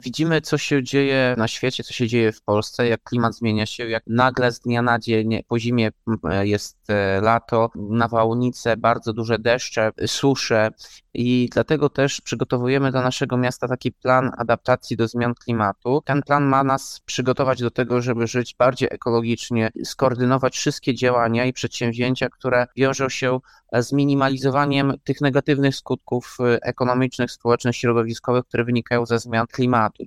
Widzimy, co się dzieje na świecie, co się dzieje w Polsce, jak klimat zmienia się, jak nagle z dnia na dzień po zimie jest lato, nawałnice, bardzo duże deszcze, susze i dlatego też przygotowujemy dla naszego miasta taki plan adaptacji do zmian klimatu. Ten plan ma nas przygotować do tego, żeby żyć bardziej ekologicznie, skoordynować wszystkie działania i przedsięwzięcia, które wiążą się z minimalizowaniem tych negatywnych skutków ekonomicznych, społecznych, środowiskowych, które wynikają ze zmian klimatu.